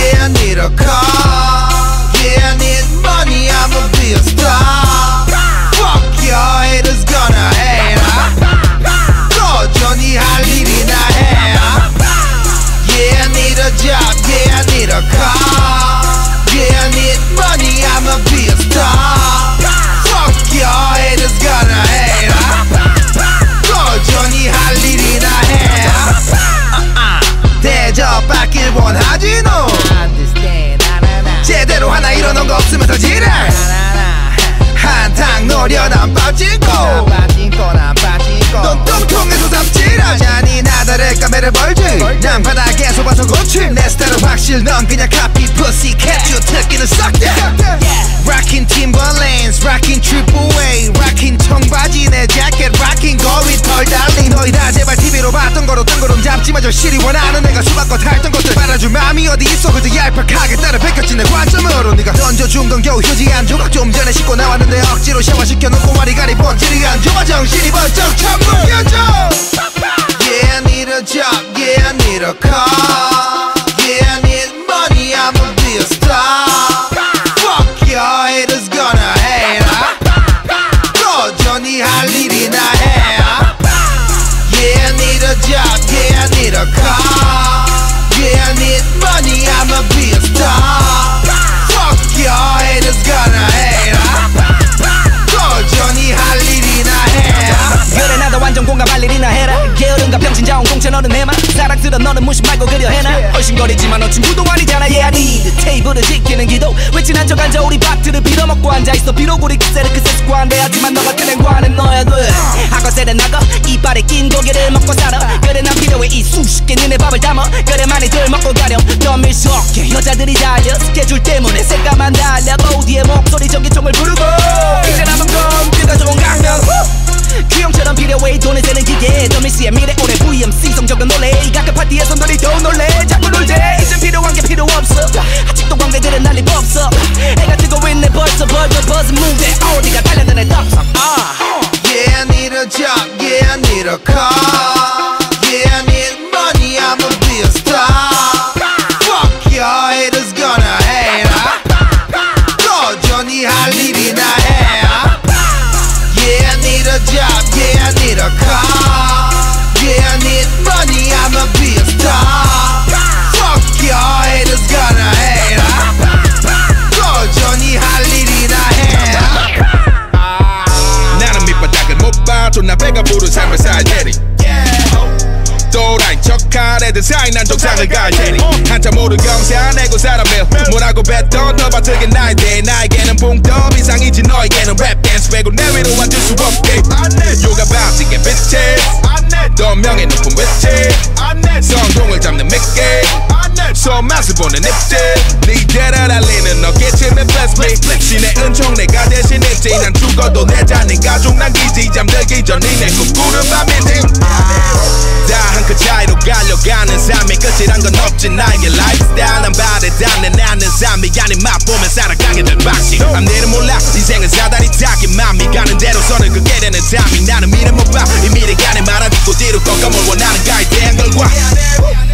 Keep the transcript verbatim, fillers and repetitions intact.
Yeah, I need a car. Yeah, I need money, I'ma be a star. Fuck your haters gonna hate. 여전히 할 일이나 해. Yeah, I need a job. Yeah, I need a car. Yeah, I need money, I'ma be a star. Fuck your haters gonna hate. 여전히 할 일이나 해. 대접받길 원하지 너. 제대로 하나 이뤄놓은 거 없으면 더 지랄. 한탕 노련한 빠진고 넌 똥통에서 삽질하자니 나달의 까매를 벌지. 난 바닥에서 봐서 고침. 내 스타일은 확실 넌 그냥 카피 pussycat. 주특기는 suck that. Rockin' Timberlands, rockin' Triple A, rockin' 청바지 내 자켓, rockin' 거위 털 달린 너희 다 제발 티비로 봤던 거로 뜬거름 잡지마. 절실히 원하는 내가 수박껏 했던 것들 빨아줄 마음이 어디 있어. 그저 얄팍하게 따라 베꼈지 내 관점으로. 네가 던져준 건 겨우 휴지 한 조각. 좀 전에 씻고 나왔는데 억지로 샤워시켜놓고 와리가리 본질이 안 좋아. 정신이 번쩍 참무겨져. Yeah, I need a job. Yeah, I need a car. Yeah, I need money, I'ma be a star. Fuck your haters gonna hate. 여전히 할 일이나 해. Yeah, I need a job. Yeah, I need a car. Yeah, I need money, I'ma be a star. Fuck your haters gonna hate. 여전히 할 일이나 해. 그래 나도 완전 공감할 일이나 해라. 게으른가 병신자온 공채 너는 해마. 사랑스런 너는 무심 말고 그려 해나. 얼씬거리지만 너 친구도 아니잖아. Yeah, I need 테이블을 지키는 기도. 외친 한 척 앉아 우리 바트를 빌어먹고 앉아있어. 비록 우리 그새를 그새 습관돼. 하지만 너 같은 행과는 너야 돼. 학원세는 나가 이빨에 낀 고기를 먹고 살아. 그래 난 필요해 이 수십 개 니네 밥을 담아. 그래 많이들 먹고 가렴 더 밀석해. 여자들이 달려 스케줄 때문에 색감만 달려. 어디에 목소리 전기총을 부르고 이제 남은 건 그가 좋은 강명. 귀형처럼 필요해 돈을 세는 기계. 더미씨의 미래 올해 브이엠씨 성적은 놀래. 가끔 파티에서 너리 더 놀래. 자꾸 놀대. 이젠 필요한 게 필요 없어. 아직도 관계들은 난리 없어. 해가 뜨고 있네 벌써 벌써 버스 무대. 어디가 달려드네 덥석. Yeah, I need a job. Yeah, I need a car. Yeah, I need money, I'ma be a star. Fuck your haters gonna hate. 여전히 할 일이나 해. Yeah, I need a job. Yeah, I need a car. Yeah, I need money, I'ma be a star. Fuck your haters gonna hate. 여전히 할 일이나 해. 나는 밑바닥을 못 봐. 존나 배가 부른 삶을 살 테니 또라이 척할 애들 사이 난 정상을 갈 테니 한참 모른 경사 내고 살아며 뭐라고 뱉던 너 바트게 나인데 나에게는 봉더 이상이지 너에게는 랩 댄스 빼고 내 위로 앉을 수 없게. 요가 밤지게 빛이 더 명예 높은 위치 성공을 잡는 미끼 손맛을 보는 입질 니들을 알리는 어깨침에 bless me. 신의 은총 내가 대신했지. 난 죽어도 내 자네 가족 남기지. 잠들기 전 니네 꿈꾸는 밤이지. 다 한 끗 차이로 갈려가는 삶의 끝이란 건 없지. 나에게 라이프스타일 난 바래닿는 나는 삶이 아닌 맛보면 살아가게 될 방식. 앞일은 몰라 인생은 사다리 타기. 맘이 가는 대로 선을 긋게 되는 타이밍. 나는 미래 못 봐 이 미래가 내 말아듣고 뒤로 꺾어 뭘 원하는가에 대한 결과.